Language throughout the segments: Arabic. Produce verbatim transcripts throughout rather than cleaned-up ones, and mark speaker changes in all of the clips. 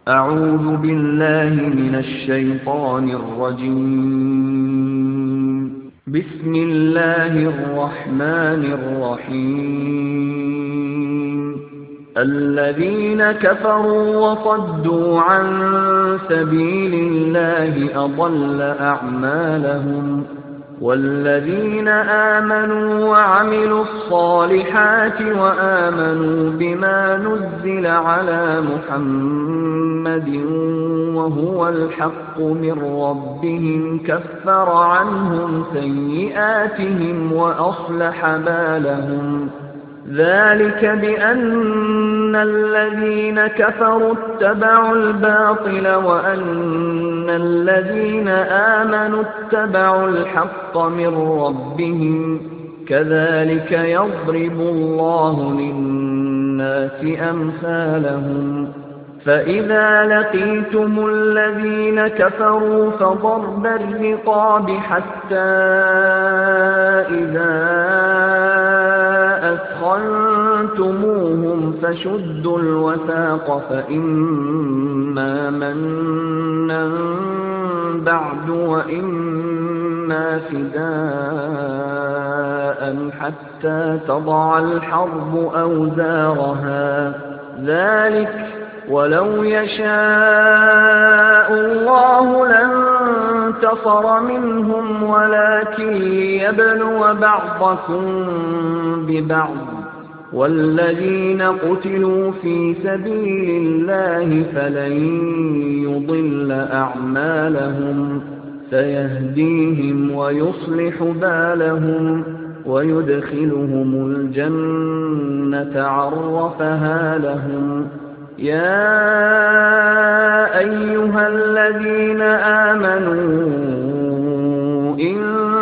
Speaker 1: أعوذ بالله من الشيطان الرجيم. بسم الله الرحمن الرحيم. الذين كفروا وصدوا عن سبيل الله أضل أعمالهم، والذين آمنوا وعملوا الصالحات وآمنوا بما نزل على محمد وهو الحق من ربهم كفر عنهم سيئاتهم وأصلح بالهم. ذلك بأن الذين كفروا اتبعوا الباطل وأن الذين آمنوا اتبعوا الحق من ربهم، كذلك يضرب الله للناس أمثالهم. فإذا لقيتم الذين كفروا فضرب الرقاب حتى إذا أثخنتموهم فشدوا الوثاق، فإما منا بعد وإما فداء حتى تضع الحرب أوزارها. ذلك ولو يشاء الله لانتصر منهم ولكن ليبلو بعضكم ببعض، والذين قتلوا في سبيل الله فلن يضل أعمالهم، سيهديهم ويصلح بالهم ويدخلهم الجنة عرفها لهم. يا أيها الذين آمنوا إن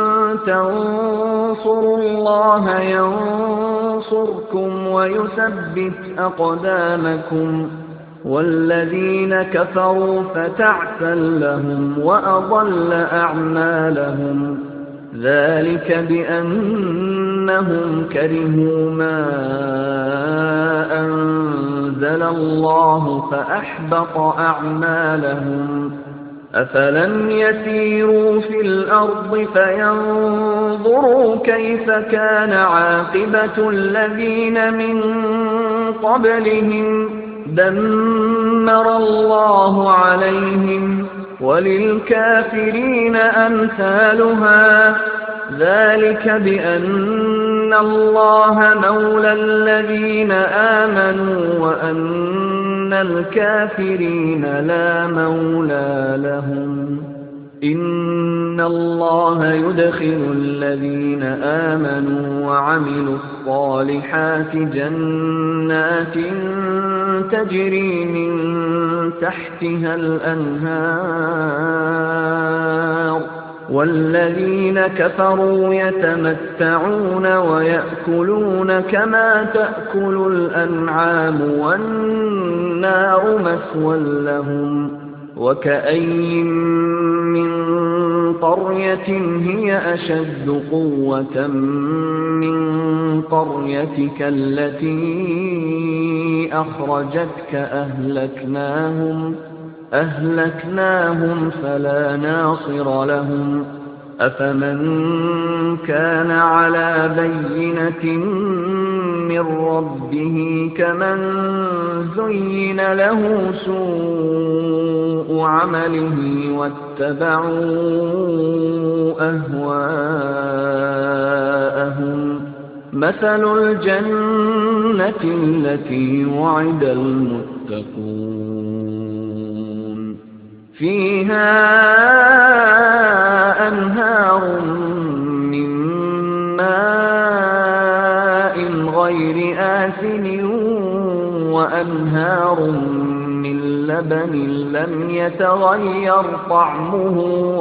Speaker 1: تنصروا الله ينصركم ويثبت أقدامكم، والذين كفروا فتعسا لهم وأضل أعمالهم. ذلك بأنهم كرهوا ما أنزل الله فأحبط أعمالهم. أفلم يسيروا في الأرض فينظروا كيف كان عاقبة الذين من قبلهم، دمر الله عليهم وللكافرين أمثالها. ذلك بأن الله مولى الذين آمنوا وأن الكافرين لا مولى لهم. إن الله يدخل الذين آمنوا وعملوا الصالحات جنات تجري من تحتها الأنهار، والذين كفروا يتمتعون ويأكلون كما تأكل الأنعام والنار مثوى لهم. وكأين من قرية هي أشد قوة من قريتك التي أخرجتك أهلكناهم أهلكناهم فلا ناصر لهم. أفمن كان على بينة من ربه كمن زين له سوء عمله واتبعوا أهواءهم. مثل الجنة التي وعد المتقون فيها أنهار من ماء غير آسن وأنهار من لبن لم يتغير طعمه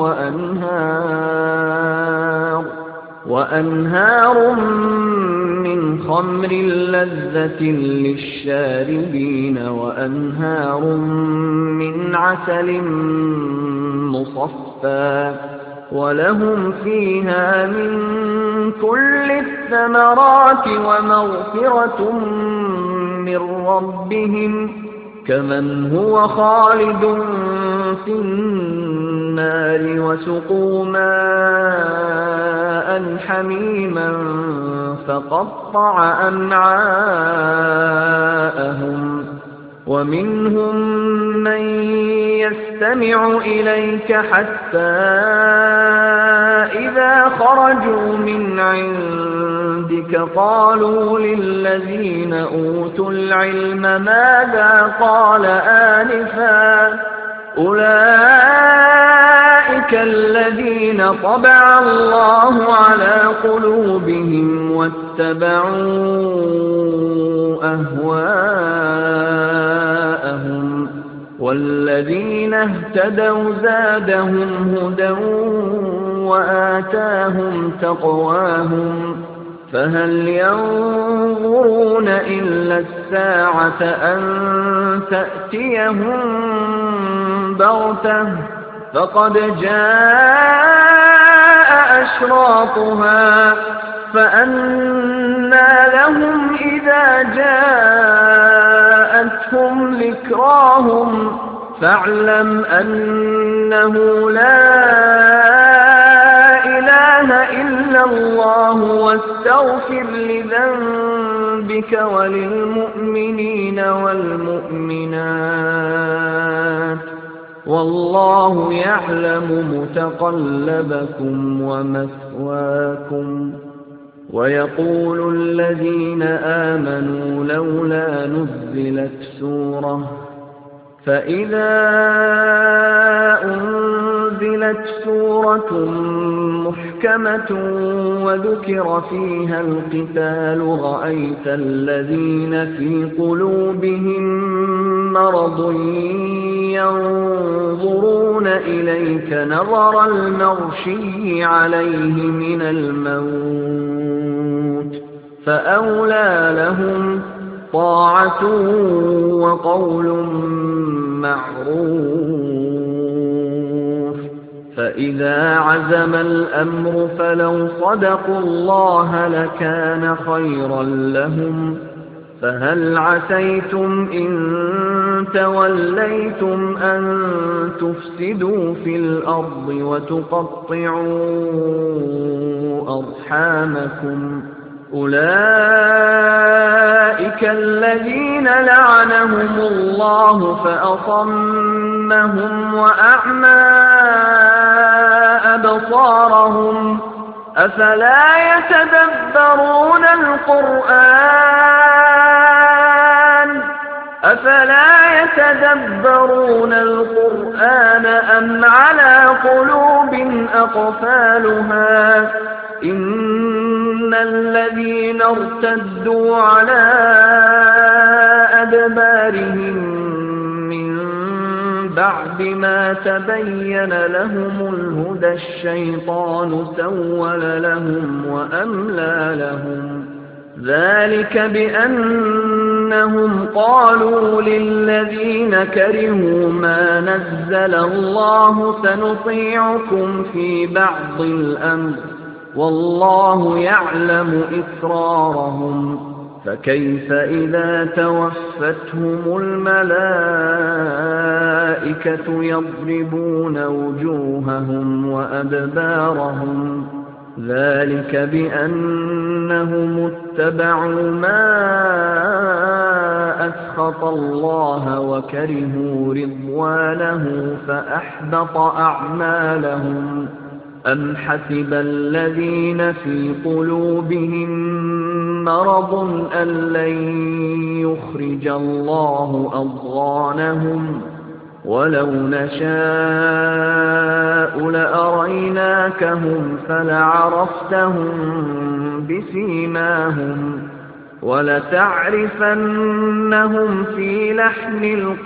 Speaker 1: وأنهار وأنهار من خمر لذة للشاربين وأنهار من عسل مصفى ولهم فيها من كل الثمرات ومغفرة من ربهم كمن هو خالد في النار وسقوا ماء حميما فقطع أمعاءهم ومنهم من يستمع إليك حتى إذا خرجوا من عندك قالوا للذين أوتوا العلم ماذا قال آنفا أولئك الذين طبع الله على قلوبهم واتبعوا أهواءهم والذين اهتدوا زادهم هدى وآتاهم تقواهم فهل ينظرون إلا الساعة أن تأتيهم بغتة فقد جاء أشراطها فأنى لهم إذا جاءتهم ذكراهم فاعلم أنه لا إله إلا الله واستغفر لذنبك وللمؤمنين والمؤمنات والله يعلم متقلبكم ومثواكم ويقول الذين آمنوا لولا نزلت سورة فإذا أنزلت سورة محكمة وذكر فيها القتال رأيت الذين في قلوبهم مرض ينظرون إليك نظر المغشي عليه من الموت فأولى لهم طاعة وقول معروف فإذا عزم الأمر فلو صدقوا الله لكان خيرا لهم فهل عسيتم إن توليتم أن تفسدوا في الأرض وتقطعوا أرحامكم أولئك الذين لعنهم الله فأصمهم وأعمى أبصارهم أفلا يتدبرون القرآن أفلا يتدبرون القرآن أم على قلوب أقفالها إن الذين ارتدوا على أدبارهم من بعد ما تبين لهم الهدى الشيطان سول لهم وأملى لهم ذلك بأنهم قالوا للذين كرهوا ما نزل الله سنطيعكم في بعض الأمر والله يعلم إسرارهم فكيف إذا توفتهم الملائكة يضربون وجوههم وأدبارهم ذلك بأنهم اتبعوا ما أسخط الله وكرهوا رضوانه فأحبط أعمالهم أم حسب الذين في قلوبهم مرض أن لن يخرج الله أضغانهم ولو نشاء لأريناكهم فلعرفتهم بسيماهم ولتعرفنهم في لحن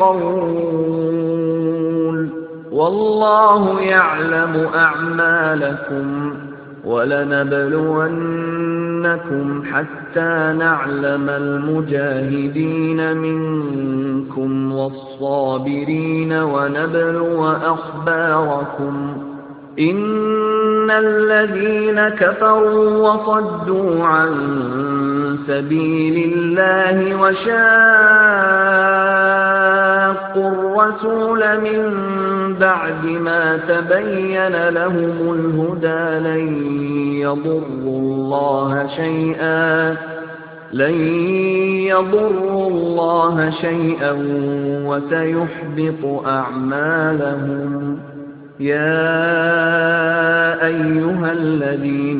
Speaker 1: القول والله يعلم أعمالكم ولنبلونكم حتى نعلم المجاهدين منكم والصابرين ونبلو أخباركم إن الذين كفروا وصدوا عن سبيل الله وشاقوا شَاقُّوا الرَّسُولَ مِن بَعْدِ مَا تَبَيَّنَ لَهُمُ الْهُدَىٰ لَن يَضُرُّوا اللَّهَ شَيْئًا لَن يَضُرُّوا اللَّهَ شَيْئًا وَسَيُحْبِطُ أَعْمَالَهُمْ. يَا أَيُّهَا الَّذِينَ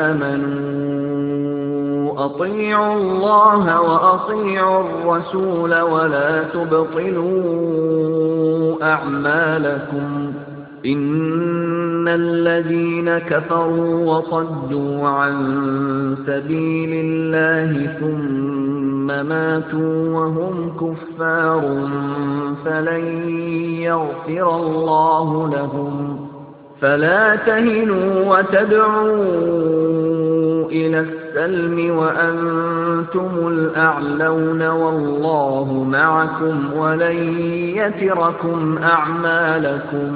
Speaker 1: آمَنُوا أَطِيعُوا اللَّهَ وَأَطِيعُوا الرَّسُولَ وَلَا تُبْطِلُوا أَعْمَالَكُمْ. إِنَّ الَّذِينَ كَفَرُوا وَصَدُّوا عَن سَبِيلِ اللَّهِ ثُمَّ مَاتُوا وَهُمْ كُفَّارٌ فَلَن يَغْفِرَ اللَّهُ لَهُمْ. فَلَا تَهِنُوا وَتَدْعُوا إِلَى السَّلْمِ وَأَنتُمُ الْأَعْلَوْنَ وَاللَّهُ مَعَكُمْ وَلَن يَتِرَكُمْ أَعْمَالَكُمْ.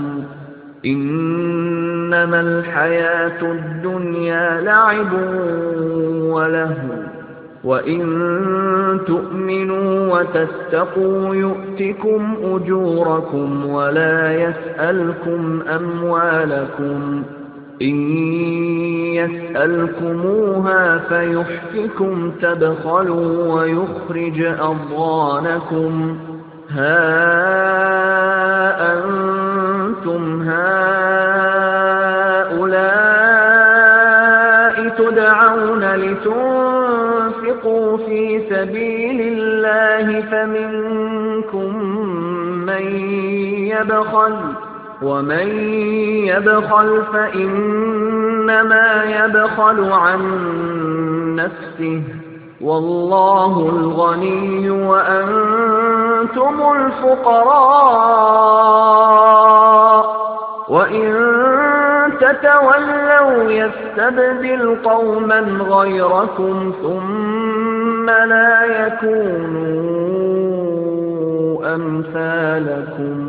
Speaker 1: إِنَّمَا الْحَيَاةُ الدُّنْيَا لَعِبٌ وَلَهْوٌ وَإِن تُؤْمِنُوا وَتَتَّقُوا يُؤْتِكُمْ أُجُورَكُمْ وَلَا يَسْأَلْكُمْ أَمْوَالَكُمْ. إِن يَسْأَلْكُمُوهَا فَيُحْفِكُمْ تَبْخَلُوا وَيُخْرِجْ أَضْغَانَكُمْ. هَا أَنتُمْ هَٰؤُلَاءِ تُدْعَوْنَ لِتُنفِقُوا فِي سَبِيلِ اللَّهِ فَمِنكُم مَّن يَبْخَلُ ۖ وَمَن يَبْخَلْ فَإِنَّمَا يَبْخَلُ عَن نَّفْسِهِ ۚ وَاللَّهُ الْغَنِيُّ وَأَنتُمُ الْفُقَرَاءُ ۚ وَإِن تَتَوَلَّوْا يَسْتَبْدِلْ قَوْمًا غَيْرَكُمْ ثُمَّ لَا يَكُونُوا أَمْثَالَكُمْ.